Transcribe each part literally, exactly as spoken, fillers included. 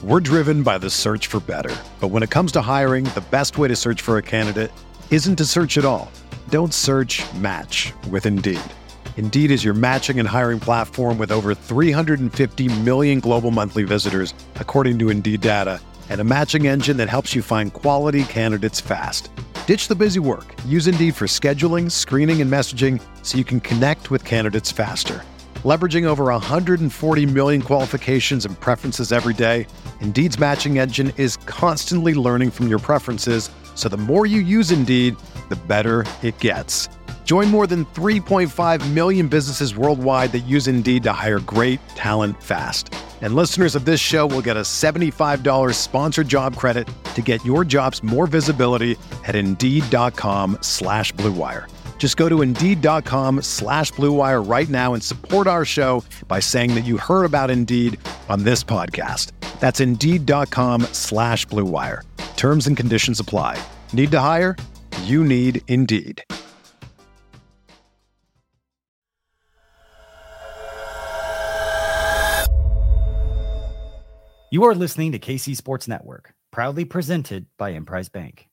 We're driven by the search for better. But when it comes to hiring, the best way to search for a candidate isn't to search at all. Don't search, match with Indeed. Indeed is your matching and hiring platform with over three hundred fifty million global monthly visitors, according to Indeed data, and a matching engine that helps you find quality candidates fast. Ditch the busy work. Use Indeed for scheduling, screening, and messaging so you can connect with candidates faster. Leveraging over one hundred forty million qualifications and preferences every day, Indeed's matching engine is constantly learning from your preferences, so the more you use Indeed, the better it gets. Join more than three point five million businesses worldwide that use Indeed to hire great talent fast. And listeners of this show will get a seventy-five dollars sponsored job credit to get your jobs more visibility at Indeed.com slash Blue Wire. Just go to Indeed.com slash Blue Wire right now and support our show by saying that you heard about Indeed on this podcast. That's Indeed.com slash Blue Wire. Terms and conditions apply. Need to hire? You need Indeed. You are listening to K C Sports Network, proudly presented by Emprise Bank.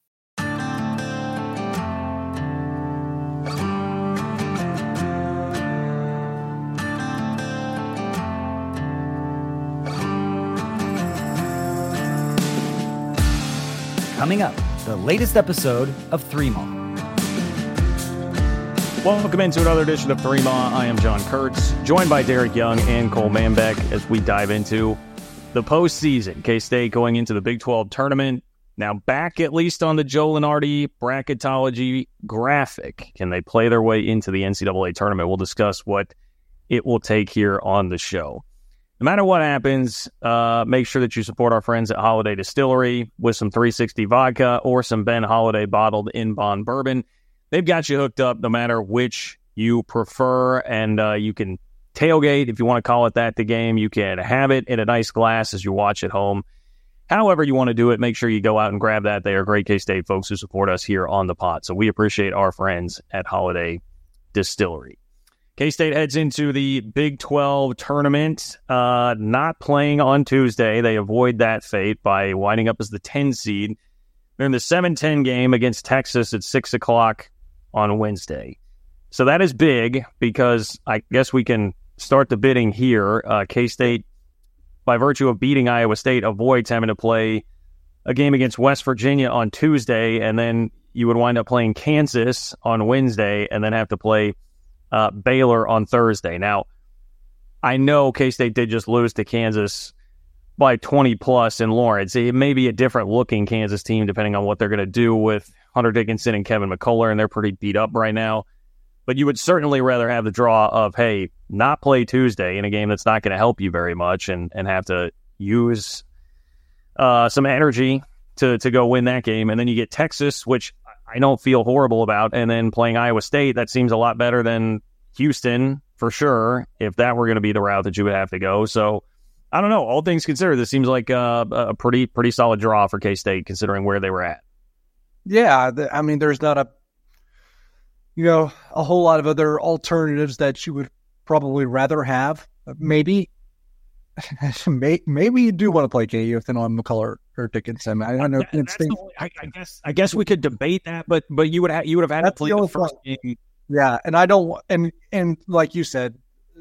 Coming up, the latest episode of Three Maw. Welcome into another edition of Three Maw. I am John Kurtz, joined by Derek Young and Cole Manbeck as we dive into the postseason. K-State going into the Big twelve tournament. Now back at least on the Joe Lunardi bracketology graphic. Can they play their way into the N C double A tournament? We'll discuss what it will take here on the show. No matter what happens, uh, make sure that you support our friends at Holiday Distillery with some three sixty vodka or some Ben Holiday bottled in bond bourbon. They've got you hooked up no matter which you prefer, and uh, you can tailgate, if you want to call it that, the game. You can have it in a nice glass as you watch at home. However you want to do it, make sure you go out and grab that. They are great K-State folks who support us here on the pod. So we appreciate our friends at Holiday Distillery. K-State heads into the Big twelve tournament, uh, not playing on Tuesday. They avoid that fate by winding up as the ten seed. They're in the seven ten game against Texas at six o'clock on Wednesday. So that is big because I guess we can start the bidding here. Uh, K-State, by virtue of beating Iowa State, avoids having to play a game against West Virginia on Tuesday, and then you would wind up playing Kansas on Wednesday and then have to play uh, Baylor on Thursday. Now, I know K-State did just lose to Kansas by twenty plus in Lawrence. It may be a different looking Kansas team depending on what they're going to do with Hunter Dickinson and Kevin McCullough, and they're pretty beat up right now. But you would certainly rather have the draw of, hey, not play Tuesday in a game that's not going to help you very much and, and have to use uh, some energy to, to go win that game. And then you get Texas, which I don't feel horrible about, and then playing Iowa State, that seems a lot better than Houston, for sure, if that were going to be the route that you would have to go. So, I don't know. All things considered, this seems like a, a pretty pretty solid draw for K-State, considering where they were at. Yeah, the, I mean, there's not a, you know, a whole lot of other alternatives that you would probably rather have. Maybe, maybe you do want to play K U if they don't have McCullough or Dickinson. I don't know. That, that's the, I, I guess I guess we could debate that, but but you would have you would have had that's to play the, the first point. game. Yeah, and I don't and and like you said,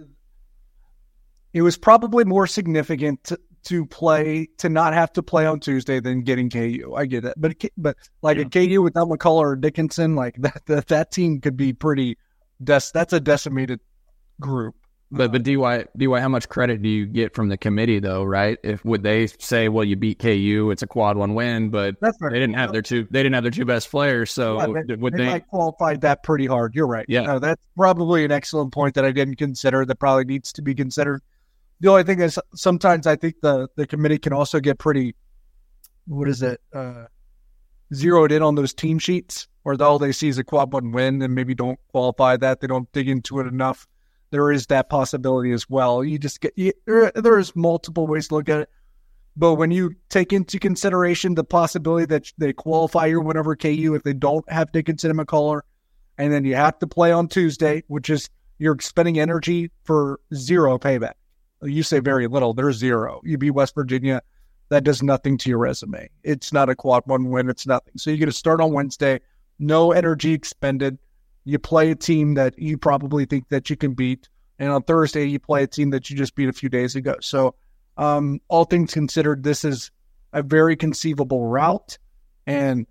it was probably more significant to, to play to not have to play on Tuesday than getting K U. I get it, but but like yeah. a K U without McCullough or Dickinson, like that that, that team could be pretty. Des- that's a decimated group. But but D Y D Y, how much credit do you get from the committee though? Right? If would they say, well, you beat K U, it's a quad one win, but that's right. they didn't have their two they didn't have their two best players, so yeah, they, would they, they might qualified that pretty hard? You're right. Yeah, no, that's probably an excellent point that I didn't consider. That probably needs to be considered. The only thing is sometimes I think the the committee can also get pretty, what is it, uh, zeroed in on those team sheets, or all they see is a quad one win and maybe don't qualify that. They don't dig into it enough. There is that possibility as well. You just get you, there, there's multiple ways to look at it, but when you take into consideration the possibility that they qualify or whatever K U if they don't have Dickinson and McCullough, and then you have to play on Tuesday, which is you're expending energy for zero payback. You say very little. There's zero. You beat West Virginia that does nothing to your resume. It's not a quad one win. It's nothing. So you get to start on Wednesday, no energy expended. You play a team that you probably think that you can beat. And on Thursday, you play a team that you just beat a few days ago. So um, all things considered, this is a very conceivable route. And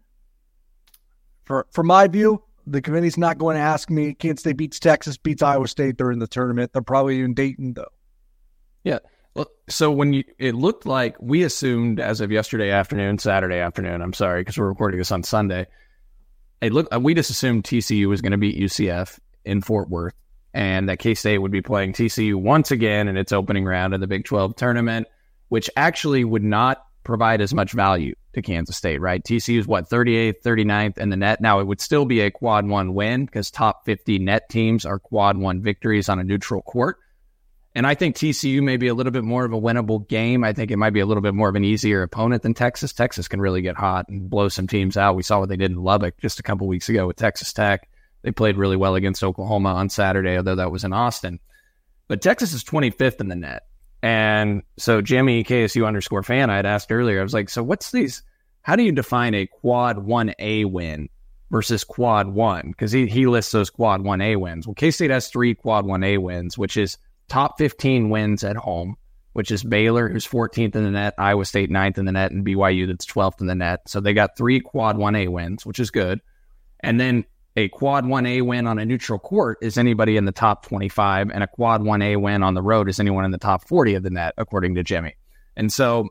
for for my view, the committee's not going to ask me, Kansas State beats Texas, beats Iowa State during the tournament. They're probably in Dayton, though. Yeah. Well, so when you, it looked like we assumed as of yesterday afternoon, Saturday afternoon, I'm sorry, because we're recording this on Sunday, it looked, we just assumed T C U was going to beat U C F in Fort Worth and that K-State would be playing T C U once again in its opening round of the Big twelve tournament, which actually would not provide as much value to Kansas State, right? T C U is what, thirty-eighth, thirty-ninth in the net. Now, it would still be a quad one win because top fifty net teams are quad one victories on a neutral court. And I think T C U may be a little bit more of a winnable game. I think it might be a little bit more of an easier opponent than Texas. Texas can really get hot and blow some teams out. We saw what they did in Lubbock just a couple weeks ago with Texas Tech. They played really well against Oklahoma on Saturday, although that was in Austin. But Texas is twenty-fifth in the net. And so Jimmy, K S U underscore fan, I had asked earlier, I was like, so what's these, how do you define a quad one A win versus quad one? Because he, he lists those quad one A wins. Well, K-State has three quad one A wins, which is top fifteen wins at home, which is Baylor, who's fourteenth in the net, Iowa State ninth in the net, and B Y U that's twelfth in the net. So they got three quad one A wins, which is good. And then a quad one A win on a neutral court is anybody in the top twenty-five, and a quad one A win on the road is anyone in the top forty of the net, according to Jimmy. And so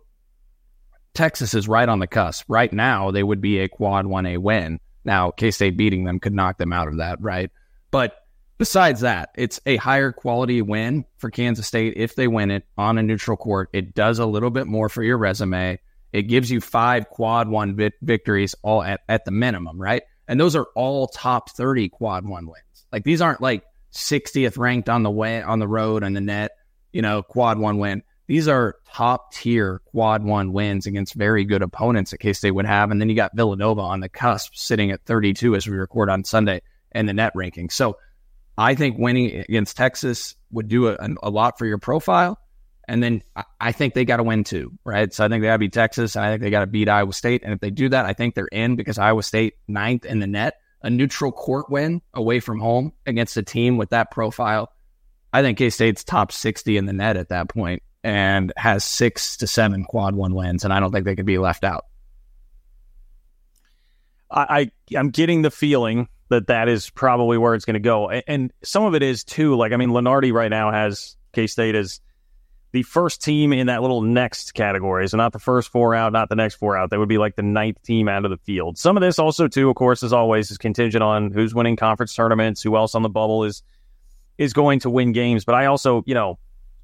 Texas is right on the cusp. Right now, they would be a quad one A win. Now, K-State beating them could knock them out of that, right? But besides that, it's a higher quality win for Kansas State if they win it on a neutral court. It does a little bit more for your resume. It gives you five quad one vi- victories all at, at the minimum, right? And those are all top thirty quad one wins. Like these aren't like sixtieth ranked on the way on the road and the net, you know, quad one win. These are top tier quad one wins against very good opponents that K-State would have. And then you got Villanova on the cusp sitting at thirty-two as we record on Sunday in the net ranking. So I think winning against Texas would do a, a lot for your profile. And then I think they got to win too, right? So I think they got to beat Texas, and I think they got to beat Iowa State. And if they do that, I think they're in because Iowa State ninth in the net, a neutral court win away from home against a team with that profile. I think K-State's top sixty in the net at that point and has six to seven quad one wins, and I don't think they could be left out. I, I I'm getting the feeling that that is probably where it's going to go. And, and some of it is too, like, I mean, Lenardi right now has K-State as the first team in that little next category. So not the first four out, not the next four out. That would be like the ninth team out of the field. Some of this also too, of course, as always, is contingent on who's winning conference tournaments, who else on the bubble is, is going to win games. But I also, you know,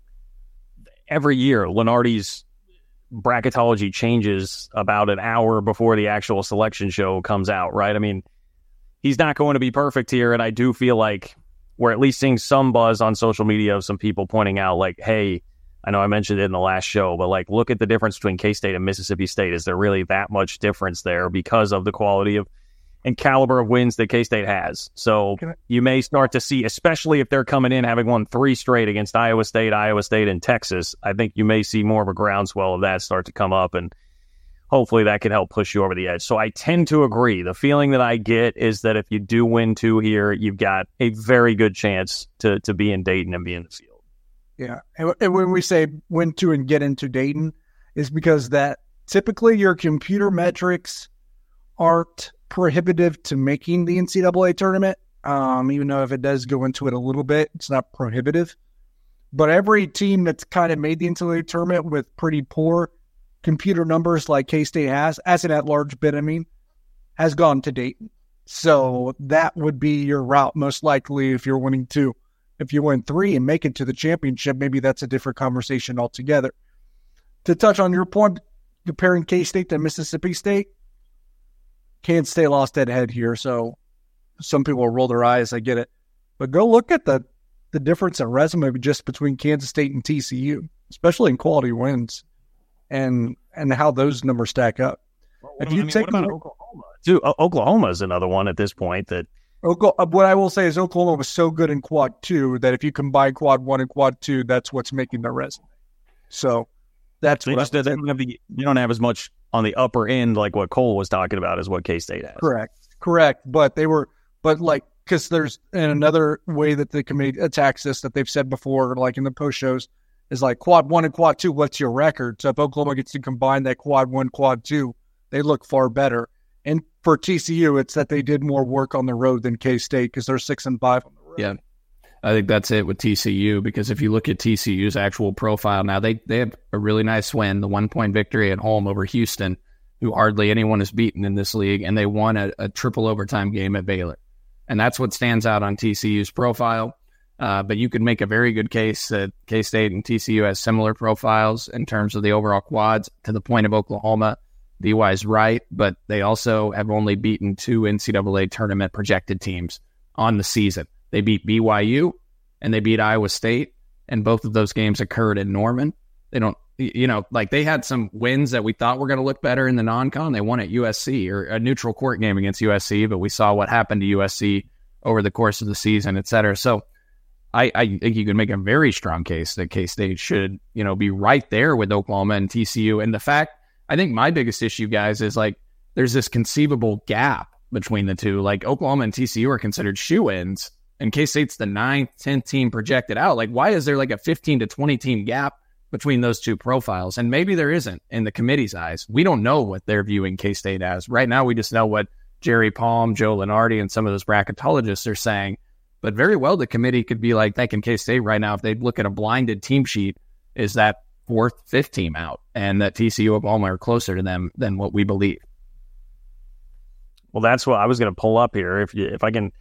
every year Lenardi's bracketology changes about an hour before the actual selection show comes out, right? I mean, he's not going to be perfect here, and I do feel like we're at least seeing some buzz on social media of some people pointing out, like, hey, I know I mentioned it in the last show, but like, look at the difference between K-State and Mississippi State. Is there really that much difference there because of the quality of and caliber of wins that K-State has? So I- you may start to see, especially if they're coming in having won three straight against Iowa State, Iowa State, and Texas, I think you may see more of a groundswell of that start to come up, and hopefully that can help push you over the edge. So I tend to agree. The feeling that I get is that if you do win two here, you've got a very good chance to to be in Dayton and be in the field. Yeah. And, and when we say win two and get into Dayton, is because that typically your computer metrics aren't prohibitive to making the N C double A tournament. Um, even though if it does go into it a little bit, it's not prohibitive. But every team that's kind of made the N C double A tournament with pretty poor computer numbers like K-State has, as an at-large bid, I mean, has gone to Dayton. So that would be your route most likely if you're winning two. If you win three and make it to the championship, maybe that's a different conversation altogether. To touch on your point, comparing K-State to Mississippi State, Kansas State lost that head here, so some people will roll their eyes. I get it. But go look at the, the difference in resume just between Kansas State and T C U, especially in quality wins, and and how those numbers stack up. Well, if I you mean, take what about Oklahoma? Dude, Oklahoma is another one at this point that what I will say is Oklahoma was so good in quad two that if you combine quad one and quad two, that's what's making their resume. So That's they what just I, they don't have the you don't have as much on the upper end like what Cole was talking about as what K-State has. Correct, correct. But they were, but like because there's and another way that the committee attacks this that they've said before, like in the post shows, is like quad one and quad two. What's your record? So if Oklahoma gets to combine that quad one, quad two, they look far better. And for T C U, it's that they did more work on the road than K-State because they're six and five on the road. Yeah. I think that's it with T C U, because if you look at T C U's actual profile now, they, they have a really nice win, the one-point victory at home over Houston, who hardly anyone has beaten in this league, and they won a, a triple overtime game at Baylor. And that's what stands out on T C U's profile. Uh, but you could make a very good case that K-State and T C U has similar profiles in terms of the overall quads to the point of Oklahoma. B Y is right, but they also have only beaten two N C double A tournament projected teams on the season. They beat B Y U and they beat Iowa State, and both of those games occurred in Norman. They don't, you know, like they had some wins that we thought were going to look better in the non-con. They won at U S C, or a neutral court game against U S C, but we saw what happened to U S C over the course of the season, et cetera. So I, I think you could make a very strong case that K-State should, you know, be right there with Oklahoma and T C U. And the fact, I think my biggest issue, guys, is like there's this conceivable gap between the two. Like Oklahoma and T C U are considered shoe-ins, and K-State's the ninth, tenth team projected out. Like, why is there like a fifteen to twenty team gap between those two profiles? And maybe there isn't in the committee's eyes. We don't know what they're viewing K-State as. Right now, we just know what Jerry Palm, Joe Lenardi, and some of those bracketologists are saying. But very well, the committee could be like thinking K-State right now, if they look at a blinded team sheet, is that fourth, fifth team out, and that T C U, Oklahoma are closer to them than what we believe. Well, that's what I was going to pull up here. If you, if I can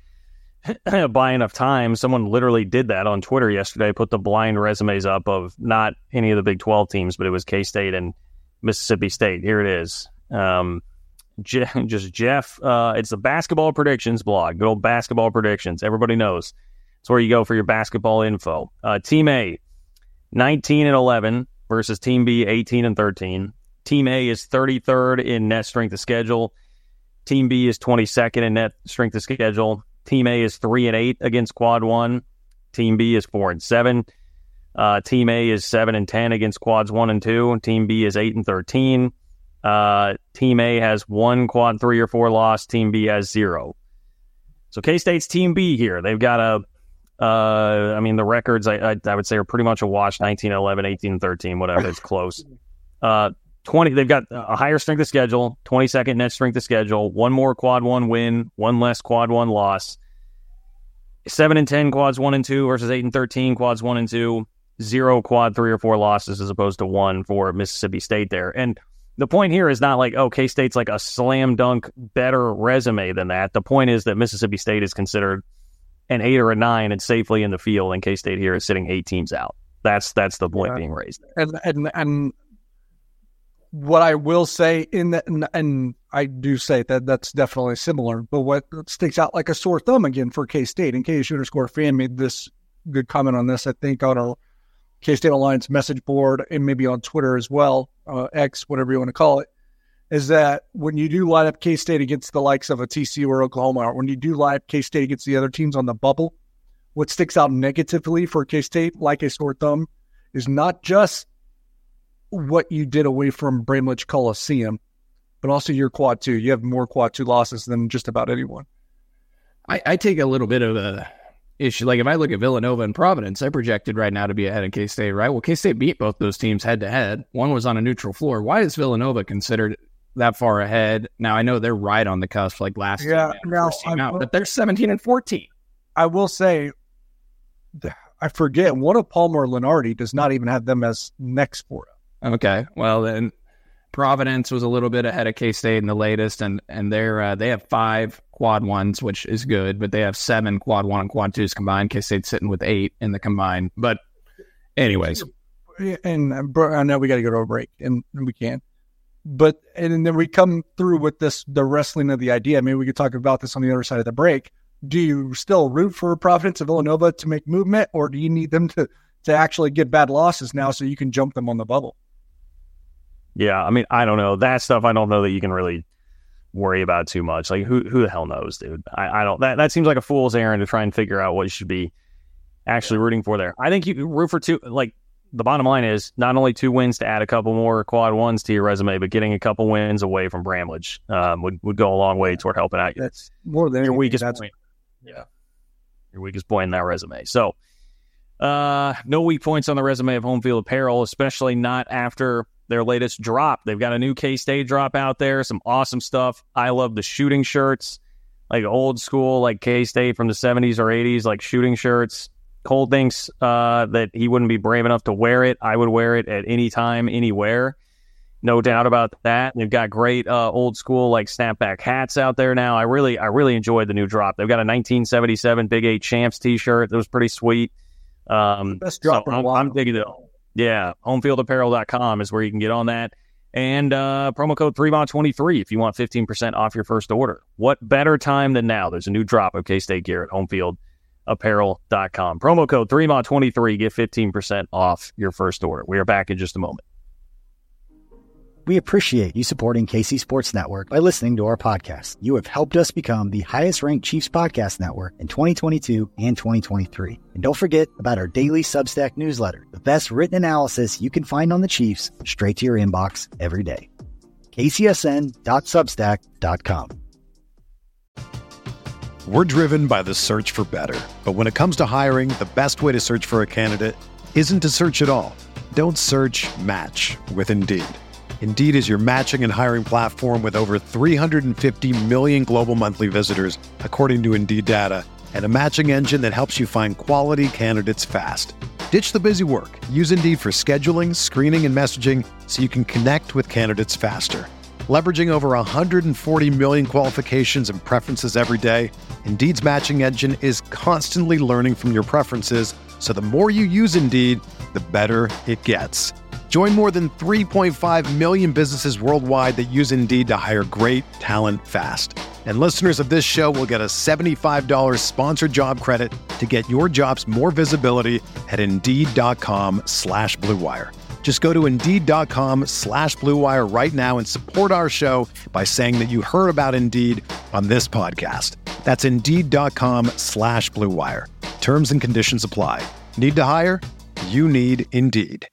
buy enough time, someone literally did that on Twitter yesterday, put the blind resumes up of not any of the Big twelve teams, but it was K-State and Mississippi State. Here it is. Um, Je- just Jeff, uh, it's the basketball predictions blog, good old basketball predictions. Everybody knows. It's where you go for your basketball info. Uh, Team A, nineteen and eleven versus Team B, eighteen and thirteen. Team A is thirty-third in net strength of schedule. Team B is twenty-second in net strength of schedule. Team A is three and eight against quad one. Team B is four and seven. Uh, Team A is seven and ten against quads one and two. Team B is eight and thirteen. Uh, Team A has one quad three or four loss. Team B has zero. So K-State's Team B here. They've got a, uh, I mean, the records I, I, I would say are pretty much a wash. nineteen, eleven, eighteen, thirteen, whatever. It's close. Uh, twenty. They've got a higher strength of schedule, twenty-second net strength of schedule, one more quad one win, one less quad one loss. Seven and ten quads one and two versus eight and thirteen quads one and two. Zero quad three or four losses as opposed to one for Mississippi State there. And the point here is not like, oh, K-State's like a slam dunk better resume than that. The point is that Mississippi State is considered an eight or a nine and safely in the field, and K-State here is sitting eight teams out. That's that's the point yeah. being raised there. And and and what I will say in that, and, and I do say that that's definitely similar, but what sticks out like a sore thumb again for K-State, and K S U underscore fan made this good comment on this, I think, on our K-State Alliance message board and maybe on Twitter as well, uh, X, whatever you want to call it, is that when you do line up K-State against the likes of a T C U or Oklahoma, or when you do line up K-State against the other teams on the bubble, what sticks out negatively for K-State, like a sore thumb, is not just what you did away from Bramlage Coliseum, but also your quad two. You have more quad two losses than just about anyone. I, I take a little bit of a issue. Like if I look at Villanova and Providence, they're projected right now to be ahead of K-State, right? Well, K-State beat both those teams head to head. One was on a neutral floor. Why is Villanova considered that far ahead? Now I know they're right on the cusp, like last yeah, year, now, team out, but they're seventeen and fourteen. I will say, I forget, one of Palmer Lenardi does not even have them as next for them. Okay, well then Providence was a little bit ahead of K-State in the latest, and and they're uh, they have five quad ones, which is good, but they have seven quad one and quad twos combined. K-State's sitting with eight in the combined. But anyways, and I know we got to go to a break, and we can. But and then we come through with this the wrestling of the idea. Maybe we could talk about this on the other side of the break. Do you still root for Providence and Villanova to make movement, or do you need them to to actually get bad losses now so you can jump them on the bubble? Yeah, I mean, I don't know. That stuff I don't know that you can really worry about too much. Like, who who the hell knows, dude? I, I don't. That, that seems like a fool's errand to try and figure out what you should be actually rooting for there. I think you can root for two. Like, the bottom line is not only two wins to add a couple more quad ones to your resume, but getting a couple wins away from Bramlage um, would, would go a long way toward helping out you. That's more than your anything, weakest that's, point. Yeah. Your weakest point in that resume. So uh, no weak points on the resume of Home Field Apparel, especially not after their latest drop. They've got a new K-State drop out there, some awesome stuff. I love the shooting shirts, like old school, like K-State from the seventies or eighties, like shooting shirts. Cole thinks uh, that he wouldn't be brave enough to wear it. I would wear it at any time, anywhere. No doubt about that. They've got great uh, old school like snapback hats out there now. I really, I really enjoyed the new drop. They've got a nineteen seventy-seven Big Eight Champs T-shirt that was pretty sweet. Um, Best drop so in a I'm, while. I'm digging it. Yeah, home field apparel dot com is where you can get on that. And uh, promo code three M A twenty-three if you want fifteen percent off your first order. What better time than now? There's a new drop of K-State gear at home field apparel dot com. Promo code three M A twenty-three, get fifteen percent off your first order. We are back in just a moment. We appreciate you supporting K C Sports Network by listening to our podcast. You have helped us become the highest-ranked Chiefs podcast network in twenty twenty-two and twenty twenty-three. And don't forget about our daily Substack newsletter, the best written analysis you can find on the Chiefs straight to your inbox every day. K C S N dot substack dot com. We're driven by the search for better. But when it comes to hiring, the best way to search for a candidate isn't to search at all. Don't search, match with Indeed. Indeed is your matching and hiring platform with over three hundred fifty million global monthly visitors, according to Indeed data, and a matching engine that helps you find quality candidates fast. Ditch the busy work. Use Indeed for scheduling, screening, and messaging so you can connect with candidates faster. Leveraging over one hundred forty million qualifications and preferences every day, Indeed's matching engine is constantly learning from your preferences, so the more you use Indeed, the better it gets. Join more than three point five million businesses worldwide that use Indeed to hire great talent fast. And listeners of this show will get a seventy-five dollars sponsored job credit to get your jobs more visibility at Indeed.com slash Blue Wire. Just go to Indeed.com slash Blue Wire right now and support our show by saying that you heard about Indeed on this podcast. That's Indeed.com slash Blue Wire. Terms and conditions apply. Need to hire? You need Indeed.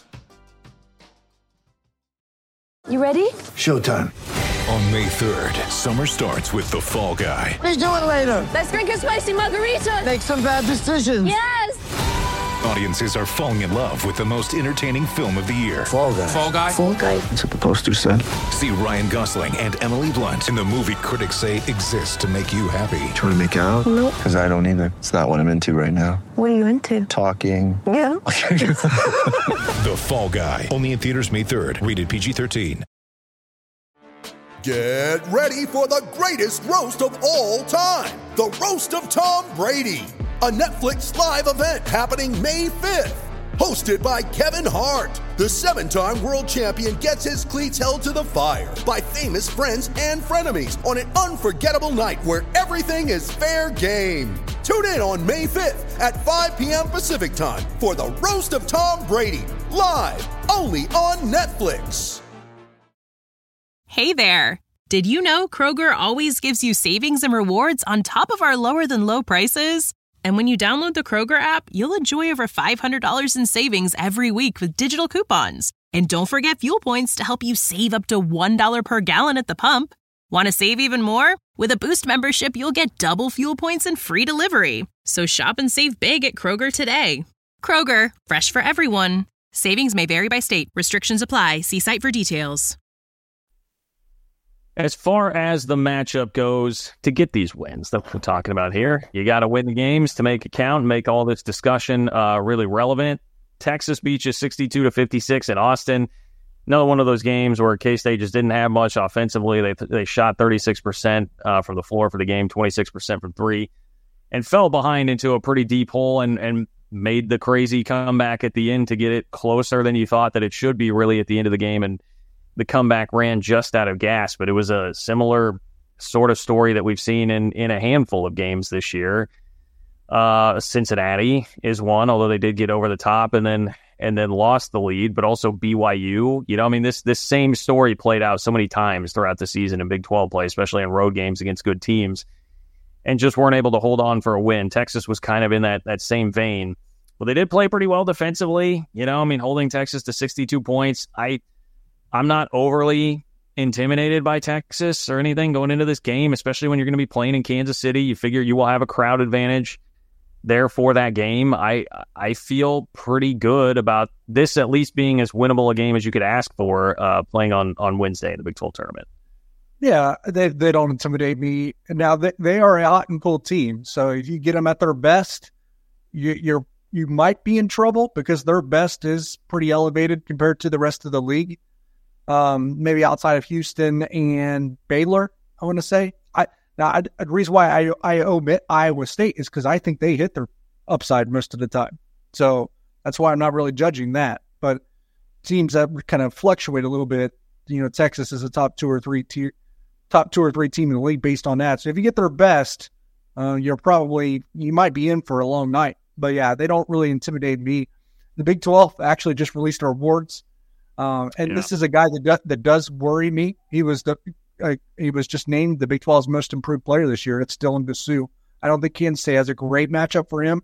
You ready? Showtime. On May third, summer starts with The Fall Guy. Let's do it later. Let's drink a spicy margarita. Make some bad decisions. Yes. Audiences are falling in love with the most entertaining film of the year. Fall Guy. Fall Guy? Fall Guy. That's what the poster said. See Ryan Gosling and Emily Blunt in the movie critics say exists to make you happy. Trying to make it out? Nope. Because I don't either. It's not what I'm into right now. What are you into? Talking. Yeah. The Fall Guy. Only in theaters May third. Rated P G thirteen. Get ready for the greatest roast of all time. The Roast of Tom Brady. A Netflix live event happening May fifth. Hosted by Kevin Hart. The seven-time world champion gets his cleats held to the fire by famous friends and frenemies on an unforgettable night where everything is fair game. Tune in on May fifth at five p.m. Pacific time for the Roast of Tom Brady. Live only on Netflix. Hey there. Did you know Kroger always gives you savings and rewards on top of our lower than low prices? And when you download the Kroger app, you'll enjoy over five hundred dollars in savings every week with digital coupons. And don't forget fuel points to help you save up to one dollar per gallon at the pump. Want to save even more? With a Boost membership, you'll get double fuel points and free delivery. So shop and save big at Kroger today. Kroger, fresh for everyone. Savings may vary by state. Restrictions apply. See site for details. As far as the matchup goes, to get these wins that we're talking about here, you got to win the games to make it count and make all this discussion uh, really relevant. Texas beat you sixty-two to fifty-six in Austin. Another one of those games where K-State just didn't have much offensively. They they shot thirty-six percent uh, from the floor for the game, twenty-six percent from three, and fell behind into a pretty deep hole and, and made the crazy comeback at the end to get it closer than you thought that it should be really at the end of the game. And the comeback ran just out of gas, but it was a similar sort of story that we've seen in, in a handful of games this year. Uh, Cincinnati is one, although they did get over the top and then and then lost the lead, but also B Y U. You know, I mean, this this same story played out so many times throughout the season in Big twelve play, especially in road games against good teams, and just weren't able to hold on for a win. Texas was kind of in that that same vein. Well, they did play pretty well defensively. You know, I mean, holding Texas to sixty-two points. I, I'm not overly intimidated by Texas or anything going into this game, especially when you're going to be playing in Kansas City. You figure you will have a crowd advantage there for that game. I I feel pretty good about this at least being as winnable a game as you could ask for uh, playing on, on Wednesday in the Big twelve tournament. Yeah, they they don't intimidate me. Now, they, they are a hot and cold team, so if you get them at their best, you, you're you might be in trouble because their best is pretty elevated compared to the rest of the league. Um, maybe outside of Houston and Baylor, I want to say. I now I, the reason why I I omit Iowa State is because I think they hit their upside most of the time. So that's why I'm not really judging that. But teams that kind of fluctuate a little bit, you know, Texas is a top two or three tier, top two or three team in the league based on that. So if you get their best, uh, you're probably you might be in for a long night. But yeah, they don't really intimidate me. The Big twelve actually just released their awards. Um, and yeah. This is a guy that does, that does worry me. He was the uh, he was just named the Big twelve's most improved player this year. It's Dylan Disu. I don't think Kansas State has a great matchup for him,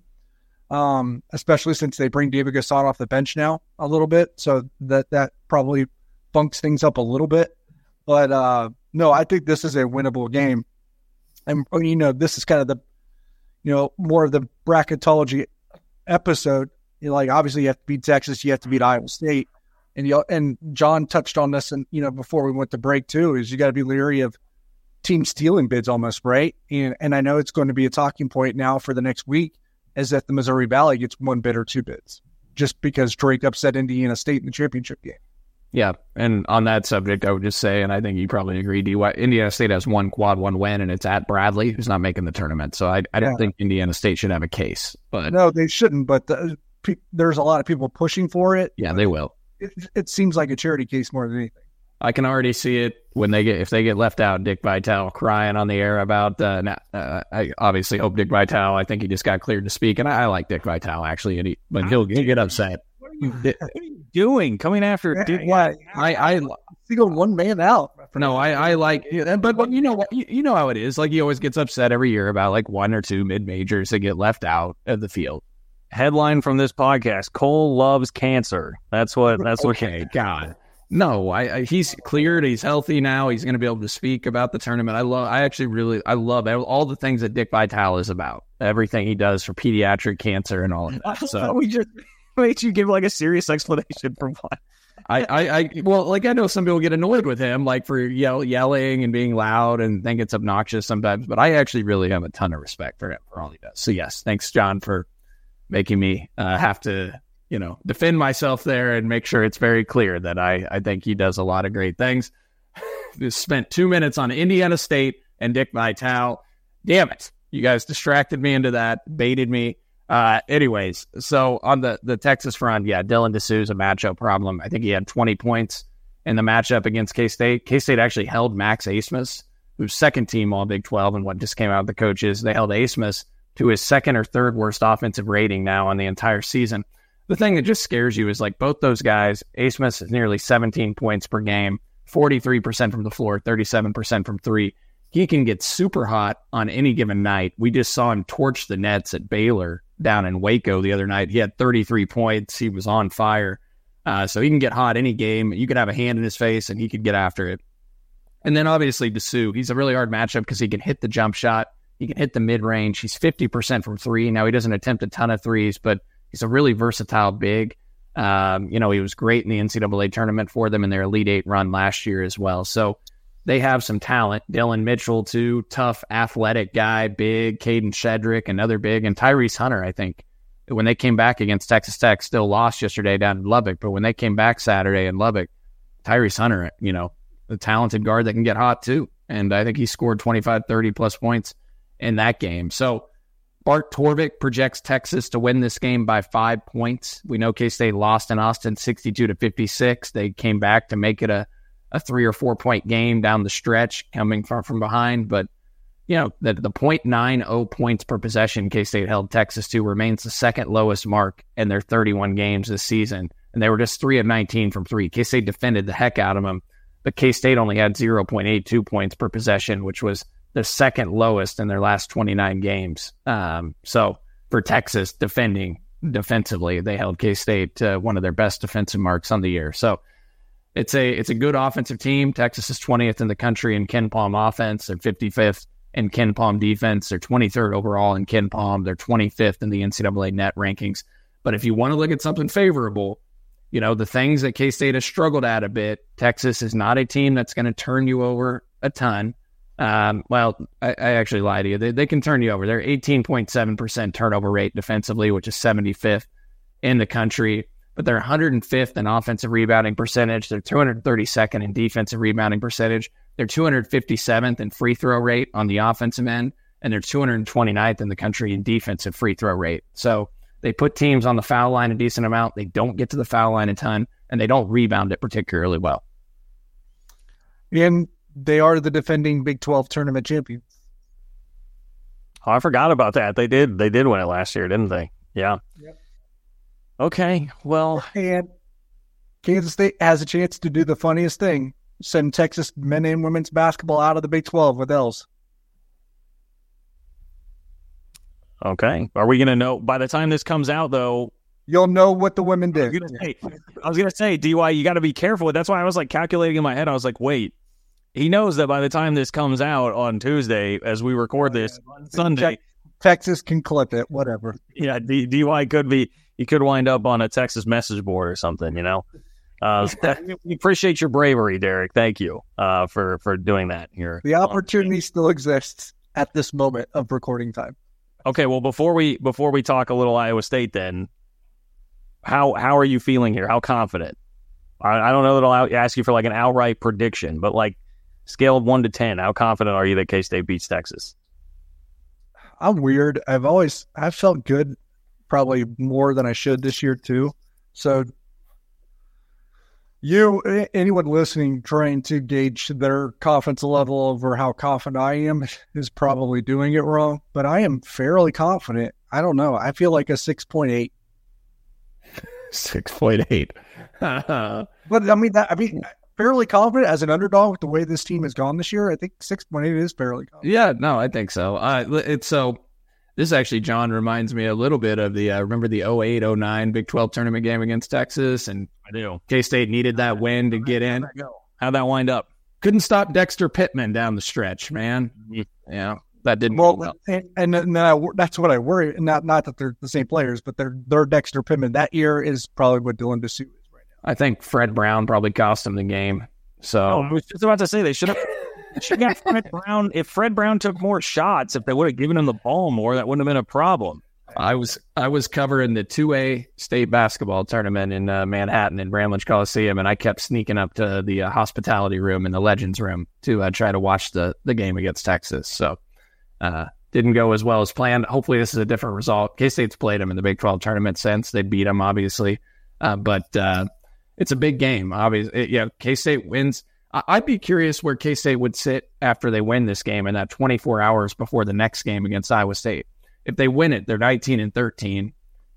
um, especially since they bring David Gasson off the bench now a little bit. So that that probably bunks things up a little bit. But uh, no, I think this is a winnable game. And you know, this is kind of the you know more of the bracketology episode. You know, like obviously you have to beat Texas, you have to beat Iowa State. And you and John touched on this, and you know, before we went to break too, is you got to be leery of team stealing bids almost, right? And and I know it's going to be a talking point now for the next week, is that the Missouri Valley gets one bid or two bids, just because Drake upset Indiana State in the championship game. Yeah, and on that subject, I would just say, and I think you probably agree, D Y, Indiana State has one quad one win, and it's at Bradley, who's not making the tournament. So I I don't yeah. think Indiana State should have a case. But no, they shouldn't. But the, pe- there's a lot of people pushing for it. Yeah, they will. It, it seems like a charity case more than anything. I can already see it when they get if they get left out. Dick Vitale crying on the air about. Uh, now, uh, I obviously hope Dick Vitale. I think he just got cleared to speak, and I, I like Dick Vitale actually, and he, but he'll, he'll get upset. What are you, what are you doing? Coming after? Yeah, Dick, yeah, I I he going one man out. No, I, I like, but, but you know what? You, you know how it is. Like he always gets upset every year about like one or two mid majors that get left out of the field. Headline from this podcast: Cole loves cancer. That's what. That's what. Okay, God, no. I, I he's cleared. He's healthy now. He's going to be able to speak about the tournament. I love. I actually really. I love all the things that Dick Vitale is about. Everything he does for pediatric cancer and all of that. So we just made you give like a serious explanation for what. I, I, I, well, like I know some people get annoyed with him, like for yell, yelling and being loud, and think it's obnoxious sometimes. But I actually really have a ton of respect for him for all he does. So yes, thanks, John, for making me uh, have to, you know, defend myself there and make sure it's very clear that I, I think he does a lot of great things. Just spent two minutes on Indiana State and Dick Vitale. Damn it. You guys distracted me into that, baited me. Uh, anyways, so on the, the Texas front, yeah, Dylan Disu's a matchup problem. I think he had twenty points in the matchup against K-State. K-State actually held Max Abmas, who's second team all Big twelve, and what just came out of the coaches. They held Abmas to his second or third worst offensive rating now on the entire season. The thing that just scares you is like both those guys, Abmas is nearly seventeen points per game, forty-three percent from the floor, thirty-seven percent from three. He can get super hot on any given night. We just saw him torch the nets at Baylor down in Waco the other night. He had thirty-three points. He was on fire. Uh, so he can get hot any game. You could have a hand in his face and he could get after it. And then obviously Disu, he's a really hard matchup because he can hit the jump shot. He can hit the mid-range. He's fifty percent from three. Now, he doesn't attempt a ton of threes, but he's a really versatile big. Um, you know, he was great in the N C double A tournament for them in their Elite Eight run last year as well. So they have some talent. Dylan Mitchell, too, tough, athletic guy, big. Caden Shedrick, another big. And Tyrese Hunter, I think, when they came back against Texas Tech, still lost yesterday down in Lubbock. But when they came back Saturday in Lubbock, Tyrese Hunter, you know, the talented guard that can get hot, too. And I think he scored twenty-five, thirty plus points in that game. So Bart Torvik projects Texas to win this game by five points. We know K-State lost in Austin sixty-two to fifty-six. They came back to make it a, a three or four point game down the stretch coming from, from behind. But, you know, the, the point nine oh points per possession K-State held Texas to remains the second lowest mark in their thirty-one games this season. And they were just three of nineteen from three. K-State defended the heck out of them, but K-State only had zero point eight two points per possession, which was the second lowest in their last twenty-nine games. Um, so for Texas, defending defensively. They held K-State to one of their best defensive marks on the year. So it's a it's a good offensive team. Texas is twentieth in the country in KenPom offense. They're fifty-fifth in KenPom defense. They're twenty-third overall in KenPom. They're twenty-fifth in the N C double A net rankings. But if you want to look at something favorable, you know, the things that K-State has struggled at a bit, Texas is not a team that's going to turn you over a ton. Um, well, I, I actually lied to you. They, they can turn you over. They're eighteen point seven percent turnover rate defensively, which is seventy-fifth in the country. But they're one hundred fifth in offensive rebounding percentage. They're two hundred thirty-second in defensive rebounding percentage. They're two hundred fifty-seventh in free throw rate on the offensive end, and they're two hundred twenty-ninth in the country in defensive free throw rate. So they put teams on the foul line a decent amount. They don't get to the foul line a ton, and they don't rebound it particularly well. And they are the defending Big twelve tournament champions. Oh, I forgot about that. They did. They did win it last year, didn't they? Yeah. Yep. Okay, well... And Kansas State has a chance to do the funniest thing, send Texas men and women's basketball out of the Big twelve with L's. Okay. Are we going to know, by the time this comes out, though... You'll know what the women did. I was going to say, D Y, you got to be careful. That's why I was like calculating in my head. I was like, wait, he knows that by the time this comes out on Tuesday, as we record this on Sunday... Texas can clip it, whatever. Yeah, D- DY could be... You could wind up on a Texas message board or something, you know. Uh, we appreciate your bravery, Derek. Thank you uh, for for doing that here. The opportunity still exists at this moment of recording time. Okay, well before we before we talk a little Iowa State, then how how are you feeling here? How confident? I, I don't know that I'll ask you for like an outright prediction, but like scale of one to ten, how confident are you that K-State beats Texas? I'm weird. I've always I've felt good. Probably more than I should this year too. So you, anyone listening, trying to gauge their confidence level over how confident I am is probably doing it wrong, but I am fairly confident. I don't know. I feel like a six point eight. six point eight. But I mean, that, I mean, fairly confident as an underdog with the way this team has gone this year. I think six point eight is fairly confident. Yeah, no, I think so. Uh, it's so, This actually, John, reminds me a little bit of the, uh, remember the oh eight oh nine Big twelve tournament game against Texas? And I do. K-State needed that win to get in. How'd that wind up? Couldn't stop Dexter Pittman down the stretch, man. Yeah, that didn't well, go well. And, and then I, that's what I worry. Not not that they're the same players, but they're, they're Dexter Pittman. That year is probably what Dylan Dessou is right now. I think Fred Brown probably cost him the game. So oh, I was just about to say they should have... Should have got Fred Brown. If Fred Brown took more shots, if they would have given him the ball more, that wouldn't have been a problem. I was I was covering the two A state basketball tournament in uh, Manhattan in Bramlage Coliseum, and I kept sneaking up to the uh, hospitality room in the Legends room to uh, try to watch the, the game against Texas. So uh, didn't go as well as planned. Hopefully this is a different result. K-State's played them in the Big twelve tournament since. They beat them, obviously. Uh, but uh, it's a big game, obviously. It, yeah, K-State wins. I'd be curious where K-State would sit after they win this game in that twenty-four hours before the next game against Iowa State. If they win it, they're nineteen and thirteen.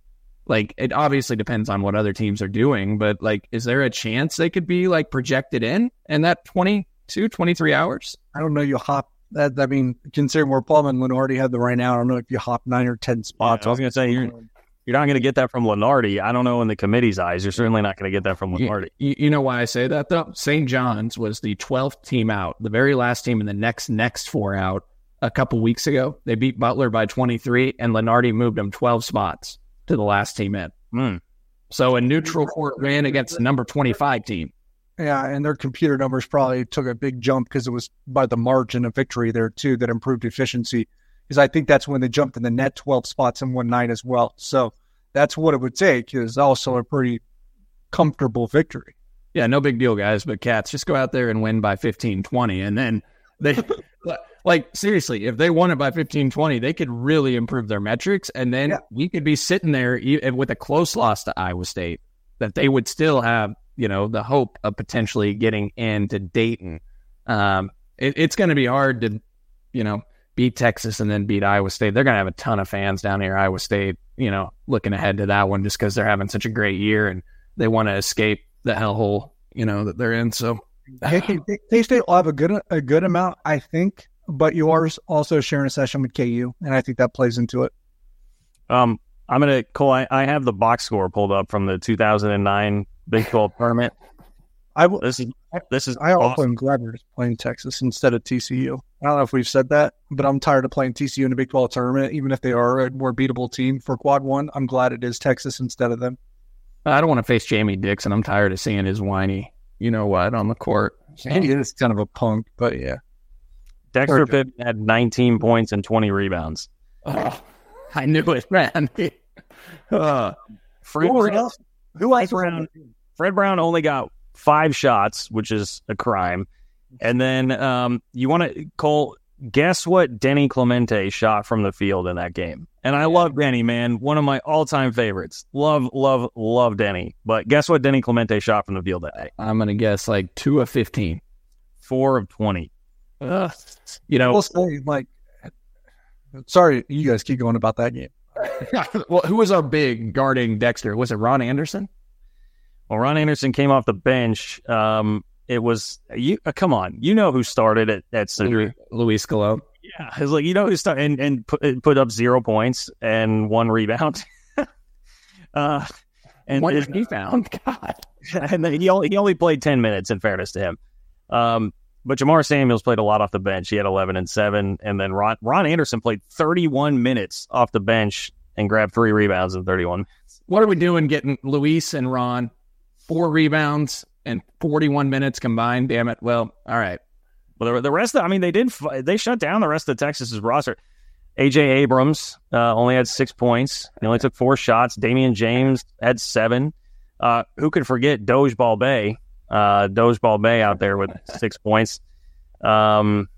Like, it obviously depends on what other teams are doing, but, like, is there a chance they could be, like, projected in in that twenty-two, twenty-three hours? I don't know. You hop that. I mean, considering where Paul and Lenardi have the right now, I don't know if you hop nine or ten spots. Yeah, I was going to say, you're, you're not going to get that from Lenardi. I don't know in the committee's eyes. You're certainly not going to get that from Lenardi. You, you know why I say that, though? Saint John's was the twelfth team out, the very last team in the next next four out a couple weeks ago. They beat Butler by twenty-three, and Lenardi moved them twelve spots to the last team in. Mm. So a neutral court win against the number twenty-five team. Yeah, and their computer numbers probably took a big jump because it was by the margin of victory there, too, that improved efficiency. Because I think that's when they jumped in the net twelve spots in one night as well. So that's what it would take, is also a pretty comfortable victory. Yeah, no big deal, guys. But Cats, just go out there and win by fifteen twenty. And then they, like, seriously, if they won it by fifteen twenty, they could really improve their metrics. And then yeah. we could be sitting there with a close loss to Iowa State, that they would still have, you know, the hope of potentially getting into Dayton. Um, it, it's going to be hard to, you know, beat Texas and then beat Iowa State. They're going to have a ton of fans down here, Iowa State, you know, looking ahead to that one just because they're having such a great year and they want to escape the hellhole, you know, that they're in. So K-State will have a good a good amount, I think, but you are also sharing a session with K U, and I think that plays into it. Um, I'm gonna Cole. I, I have the box score pulled up from the two thousand nine Big twelve tournament. I will, this is this is. I also awesome. am glad we're playing Texas instead of T C U. I don't know if we've said that, but I'm tired of playing T C U in the Big twelve tournament, even if they are a more beatable team for quad one. I'm glad it is Texas instead of them. I don't want to face Jamie Dixon. I'm tired of seeing his whiny, you know what, on the court. So. He is kind of a punk, but yeah. Dexter Pippen had nineteen points and twenty rebounds. Oh, I knew it, man. uh, Fred, Who Fred, else? Who else? Fred Brown, Fred Brown only got five shots, which is a crime. And then um, you want to, Cole, guess what Denny Clemente shot from the field in that game? And I love Denny, man. One of my all-time favorites. Love, love, love Denny. But guess what Denny Clemente shot from the field that day? I'm going to guess like two of fifteen. Four of twenty. Ugh. You know, we'll say, like, sorry, you guys keep going about that game. Well, who was our big guarding Dexter? Was it Ron Anderson? Well, Ron Anderson came off the bench. Um, it was you. Uh, come on, you know who started at at Cedric? Luis Scalone. Yeah, it's like you know who started and, and put put up zero points and one rebound. uh, and one it, rebound. God, and then he only he only played ten minutes. In fairness to him, um, but Jamar Samuels played a lot off the bench. He had eleven and seven, and then Ron Ron Anderson played thirty-one minutes off the bench and grabbed three rebounds in thirty-one. What are we doing? Getting Luis and Ron four rebounds and forty-one minutes combined. Damn it. Well, all right. Well, the, the rest of, I mean, they did, they shut down the rest of Texas's roster. A J Abrams uh, only had six points. He only took four shots. Damian James had seven. Uh, who could forget Doge Balbay? Uh, Doge Balbay out there with six points. Um,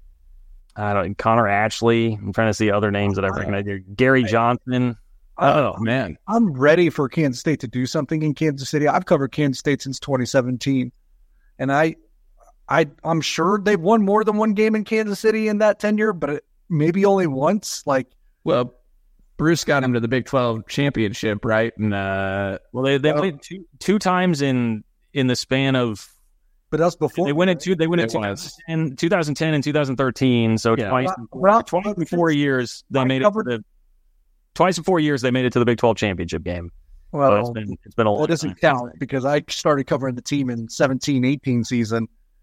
I don't Connor Ashley. I'm trying to see other names that I recognize here. Gary Johnson. Oh, man. I'm ready for Kansas State to do something in Kansas City. I've covered Kansas State since twenty seventeen, and I, I, I'm sure they've won more than one game in Kansas City in that tenure, but it, maybe only once. Like, well, Bruce got him to the Big twelve championship, right? And uh, well, they they played two two times in in the span of. But that's before they went in two. They went in two thousand ten and two thousand thirteen. So yeah. twice, well, twice in four years they I made covered, it. To the, twice in four years they made it to the Big twelve championship game. Well, so it's been it's been a long. It doesn't time. count because I started covering the team in seventeen eighteen season,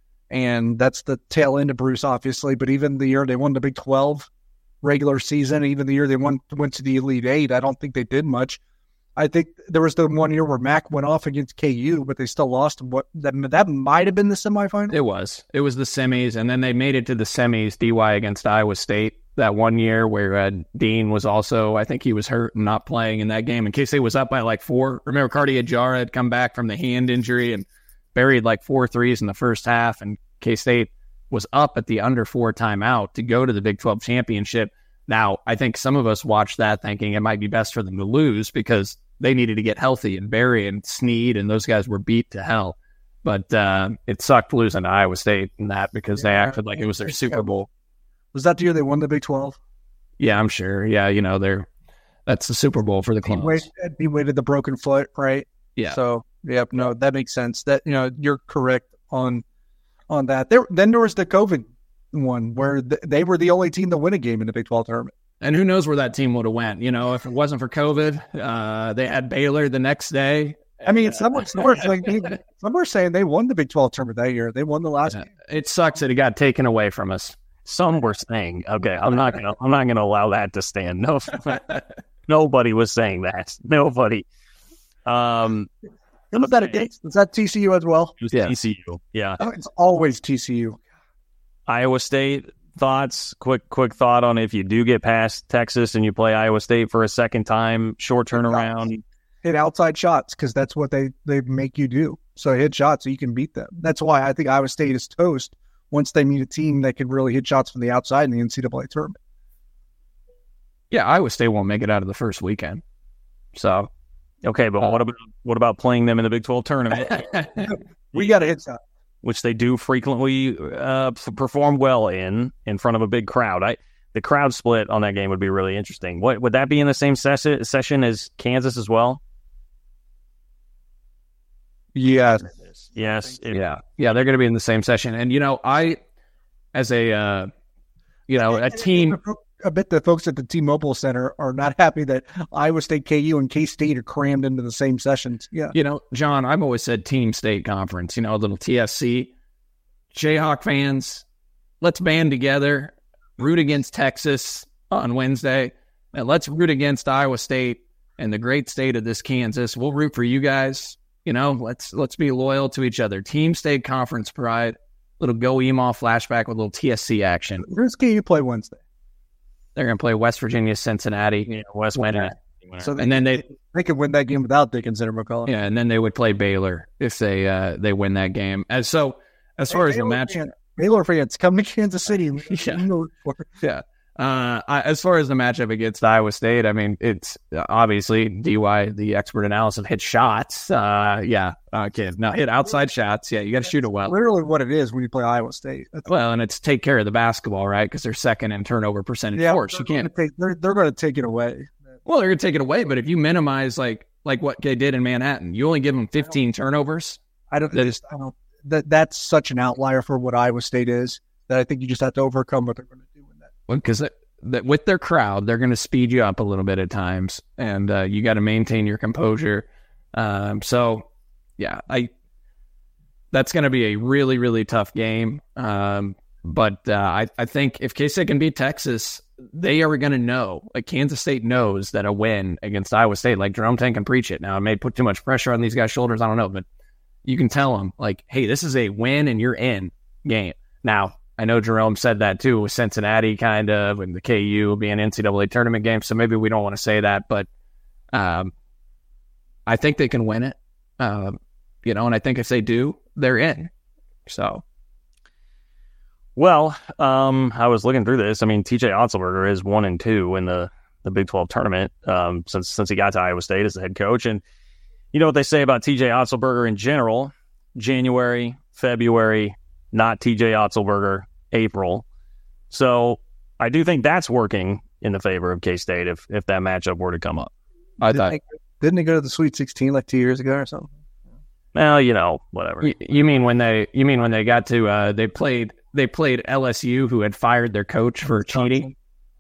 and that's the tail end of Bruce, obviously. But even the year they won the Big twelve regular season, even the year they won went to the Elite Eight, I don't think they did much. I think there was the one year where Mac went off against K U, but they still lost. What that that might have been the semifinal. It was. It was the semis, and then they made it to the semis. D Y against Iowa State that one year where uh, Dean was also, I think he was hurt and not playing in that game. In case they was up by like four. Remember, Cardi Ajara had come back from the hand injury and buried like four threes in the first half, and K-State was up at the under four timeout to go to the Big twelve championship. Now, I think some of us watched that thinking it might be best for them to lose because they needed to get healthy, and Barry and Snead and those guys were beat to hell. But uh, it sucked losing to Iowa State in that because yeah, they acted like it was their Super Bowl. Was that the year they won the Big twelve? Yeah, I'm sure. Yeah, you know, they're that's the Super Bowl for the Clones. He waited the broken foot, right? Yeah. So, yep, no, that makes sense. That you know, you're correct on on that. There, then there was the COVID one where th- they were the only team to win a game in the Big twelve tournament. And who knows where that team would have went? You know, if it wasn't for COVID, uh, they had Baylor the next day. I mean, some, some, were saying they, some were saying they won the Big twelve tournament that year. They won the last yeah. game. It sucks that it got taken away from us. Some were saying, okay, I'm not gonna, I'm not gonna allow that to stand. No, nobody was saying that. Nobody. Um, was that against? Was that T C U as well? It was yeah. T C U. Yeah, oh, it's always T C U. Iowa State. Thoughts? Quick, quick thought on if you do get past Texas and you play Iowa State for a second time, short turnaround. Hit outside shots because that's what they, they make you do. So hit shots so you can beat them. That's why I think Iowa State is toast once they meet a team that can really hit shots from the outside in the N C double A tournament. Yeah, Iowa State won't make it out of the first weekend. So, okay, but uh, what about what about playing them in the Big twelve tournament? We got to hit shots. Which they do frequently uh, perform well in, in front of a big crowd. I the crowd split on that game would be really interesting. What would that be in the same ses- session as Kansas as well? Yes, yes, it, yeah, yeah. They're going to be in the same session. And you know, I, as a, uh, you know, a team. I bet the folks at the T-Mobile Center are not happy that Iowa State, K U, and K-State are crammed into the same sessions. Yeah. You know, John, I've always said team state conference, you know, a little T S C. Jayhawk fans, let's band together, root against Texas on Wednesday, and let's root against Iowa State and the great state of this Kansas. We'll root for you guys. You know, let's let's be loyal to each other. Team state conference pride. Little go email flashback with a little T S C action. Where's K U play Wednesday? They're going to play West Virginia, Cincinnati. Yeah, West winner. So they, and then they they could win that game without Dickinson or McCullough. Yeah, and then they would play Baylor if they uh, they win that game. And so as far hey, as Baylor the match, fan, Baylor fans come to Kansas City. Yeah, yeah. Uh, I, as far as the matchup against Iowa State, I mean, it's obviously D Y, the expert analysis, hit shots. Uh, yeah, uh, kid, no, hit outside shots. Yeah, you got to shoot it well. Literally what it is when you play Iowa State. That's well, and it's take care of the basketball, right? Because they're second in turnover percentage. Yeah, force. You can't. Take, they're they're going to take it away. Well, they're going to take it away, but if you minimize like like what they did in Manhattan, you only give them fifteen turnovers. I don't. Just, I don't. That that's such an outlier for what Iowa State is that I think you just have to overcome what they're going to do in that. Well, because that with their crowd, they're going to speed you up a little bit at times, and uh, you got to maintain your composure. Um, so, yeah, I that's going to be a really, really tough game. Um, but uh, I, I think if K-State can beat Texas, they are going to know. Like Kansas State knows that a win against Iowa State, like Jerome Tang can preach it. Now, it may put too much pressure on these guys' shoulders. I don't know, but you can tell them, like, hey, this is a win and you're in game. Now, I know Jerome said that too with Cincinnati, kind of, and the K U being an N C double A tournament game. So maybe we don't want to say that, but um, I think they can win it. Um, you know, and I think if they do, they're in. So, well, um, I was looking through this. I mean, T J Otzelberger is one and two in the, the Big twelve tournament um, since since he got to Iowa State as the head coach. And you know what they say about T J Otzelberger in general: January, February. Not T J Otzelberger, April. So I do think that's working in the favor of K-State if, if that matchup were to come up. I didn't thought, they, didn't they go to the Sweet sixteen like two years ago or something? Well, you know, whatever. You, you mean when they? You mean when they got to? Uh, they played. They played L S U, who had fired their coach for Wisconsin. cheating.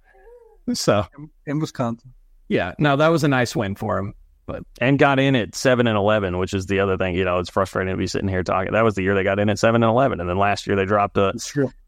So in Wisconsin, yeah, no, that was a nice win for him. But and got in at seven and eleven, which is the other thing. You know, it's frustrating to be sitting here talking. That was the year they got in at seven and eleven, and then last year they dropped a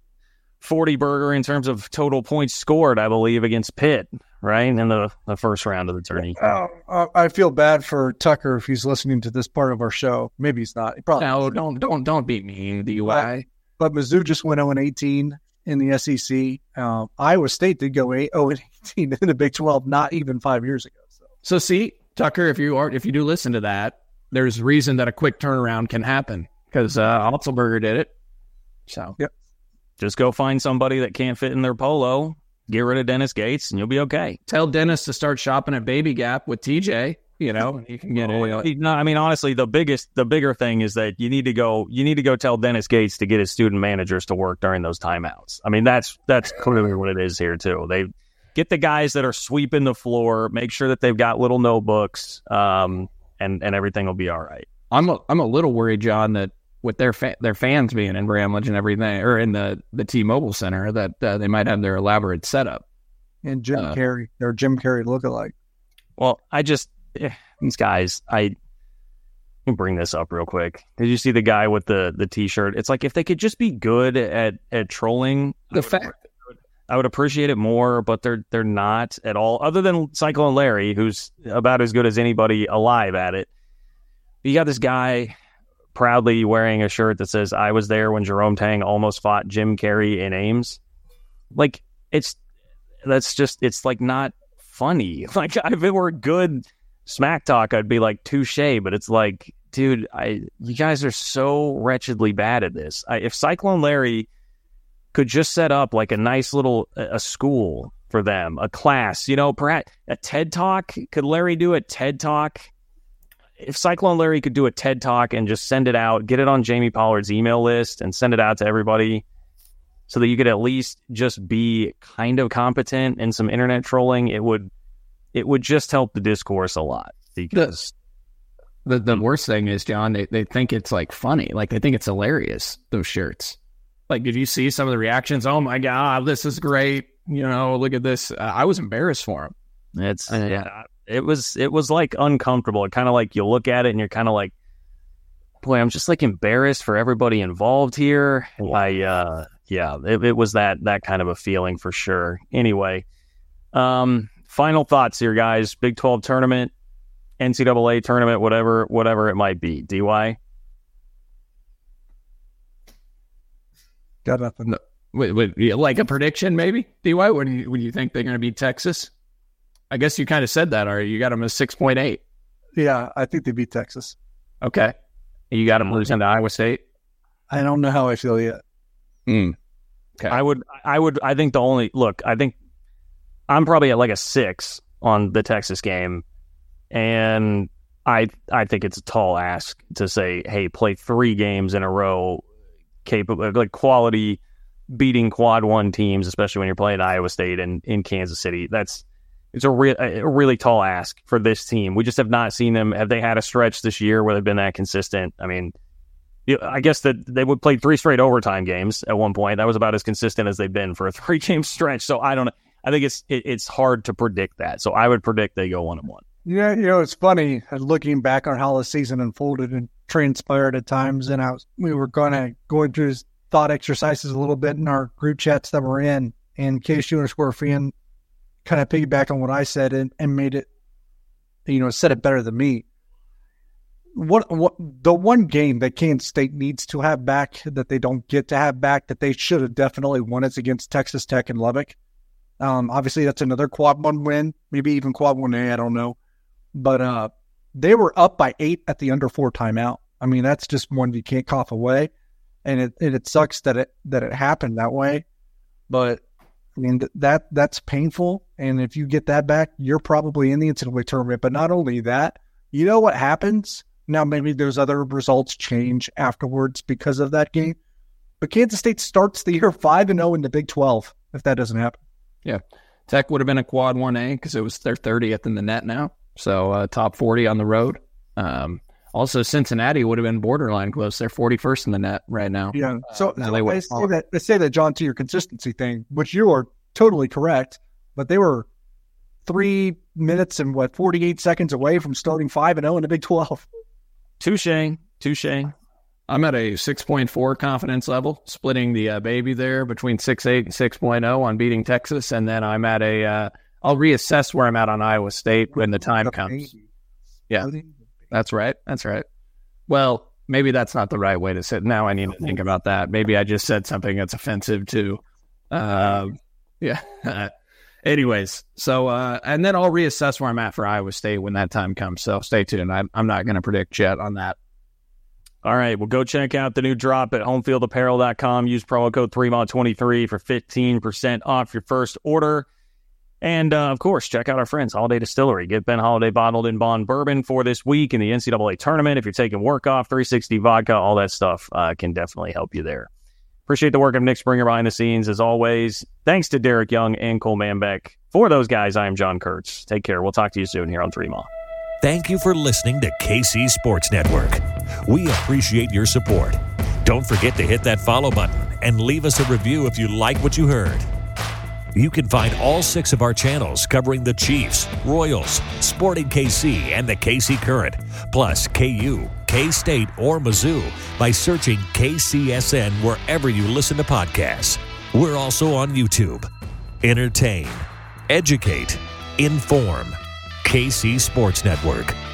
forty burger in terms of total points scored, I believe, against Pitt, right in the, the first round of the tourney. Uh, I feel bad for Tucker if he's listening to this part of our show. Maybe he's not. He probably no, don't don't don't beat me, D U I. But, but Mizzou just went zero and eighteen in the S E C. Um, Iowa State did go zero and eighteen in the Big twelve, not even five years ago. So, so see. Tucker, if you are, if you do listen to that, there's reason that a quick turnaround can happen because uh, Otzelberger did it. So, yep. Just go find somebody that can't fit in their polo, get rid of Dennis Gates, and you'll be okay. Tell Dennis to start shopping at Baby Gap with T J. You know, and you can get oh, it. No, I mean, honestly, the biggest, the bigger thing is that you need to go, you need to go tell Dennis Gates to get his student managers to work during those timeouts. I mean, that's that's clearly what it is here too. They. Get the guys that are sweeping the floor. Make sure that they've got little notebooks, um, and and everything will be all right. I'm a, I'm a little worried, John, that with their fa- their fans being in Bramlage and everything, or in the, the T-Mobile Center, that uh, they might have their elaborate setup. And Jim uh, Carrey, their Jim Carrey lookalike. Well, I just eh, these guys. I let me bring this up real quick. Did you see the guy with the the T-shirt? It's like if they could just be good at at trolling the fact. I would appreciate it more, but they're they're not at all. Other than Cyclone Larry, who's about as good as anybody alive at it. You got this guy proudly wearing a shirt that says, "I was there when Jerome Tang almost fought Jim Carrey in Ames." Like it's that's just it's like not funny. Like if it were good smack talk, I'd be like touche. But it's like, dude, I you guys are so wretchedly bad at this. I, if Cyclone Larry could just set up like a nice little a school for them, a class, you know, perhaps a TED Talk. Could Larry do a TED Talk? If Cyclone Larry could do a TED Talk and just send it out, get it on Jamie Pollard's email list and send it out to everybody so that you could at least just be kind of competent in some internet trolling, it would it would just help the discourse a lot. Because the the worst thing is, John, they, they think it's like funny. Like they think it's hilarious, those shirts. Like, did you see some of the reactions? Oh my God, this is great. you know, look at this. Uh, I was embarrassed for him. It's uh, yeah, it was it was like uncomfortable. It kind of like you look at it and you're kind of like, boy, I'm just like embarrassed for everybody involved here. I uh, yeah, it, it was that that kind of a feeling for sure. Anyway, um, final thoughts here, guys. Big twelve tournament, N C double A tournament, whatever whatever it might be. D Y. Got nothing. No. Wait, wait, like a prediction, maybe? D Y, what do you, what do you think they're going to beat Texas? I guess you kind of said that, or you got them as six point eight. Yeah, I think they beat Texas. Okay. You got them losing to Iowa State? I don't know how I feel yet. Mm. Okay. I would, I would, I think the only, look, I think I'm probably at like a six on the Texas game, and I, I think it's a tall ask to say, hey, play three games in a row, capable, like quality, beating quad one teams, especially when you're playing Iowa State and in Kansas City. That's it's a, re- a really tall ask for this team. We just have not seen them. Have they had a stretch this year where they've been that consistent? I mean, I guess that they would play three straight overtime games at one point. That was about as consistent as they've been for a three game stretch. So I don't know. I think it's it, it's hard to predict that. So I would predict they go one and one. Yeah, you know, it's funny looking back on how the season unfolded and transpired at times, and I was, we were going to going through his thought exercises a little bit in our group chats that we're in, and K S U underscore fan kind of piggybacked on what I said and, and made it, you know, said it better than me. What what the one game that Kansas State needs to have back that they don't get to have back that they should have definitely won is against Texas Tech and Lubbock. Um, obviously, that's another quad one win, maybe even quad one A, I don't know. But uh, they were up by eight at the under four timeout. I mean, that's just one you can't cough away. And it and it sucks that it that it happened that way, but I mean th- that that's painful. And if you get that back, you're probably in the N C double A tournament. But not only that, you know what happens now? Maybe those other results change afterwards because of that game. But Kansas State starts the year five and zero in the Big twelve. If that doesn't happen, yeah, Tech would have been a quad one A because it was their thirtieth in the net now, so uh, top forty on the road. Um, Also, Cincinnati would have been borderline close. They're forty-first in the net right now. Yeah. So, uh, so I, I, say that, I say that, John, to your consistency thing, which you are totally correct, but they were three minutes and, what, forty-eight seconds away from starting five and oh in the Big twelve. Touche. Touche. I'm at a six point four confidence level, splitting the uh, baby there between six point eight and six point oh on beating Texas, and then I'm at a uh, – I'll reassess where I'm at on Iowa State when the time comes. Yeah. That's right. That's right. Well, maybe that's not the right way to sit. Now I need to think about that. Maybe I just said something that's offensive to, uh, yeah. Anyways, so, uh, and then I'll reassess where I'm at for Iowa State when that time comes. So stay tuned. I'm, I'm not going to predict yet on that. All right. Well, go check out the new drop at home field apparel dot com. Use promo code three M A twenty-three for fifteen percent off your first order. And, uh, of course, check out our friends, Holiday Distillery. Get Ben Holiday bottled in bond bourbon for this week in the N C double A tournament. If you're taking work off, three sixty vodka, all that stuff uh, can definitely help you there. Appreciate the work of Nick Springer behind the scenes, as always. Thanks to Derek Young and Cole Manbeck. For those guys, I am John Kurtz. Take care. We'll talk to you soon here on three M A. Thank you for listening to K C Sports Network. We appreciate your support. Don't forget to hit that follow button and leave us a review if you like what you heard. You can find all six of our channels covering the Chiefs, Royals, Sporting K C, and the K C Current, plus K U, K-State, or Mizzou by searching K C S N wherever you listen to podcasts. We're also on YouTube. Entertain, educate, inform. K C Sports Network.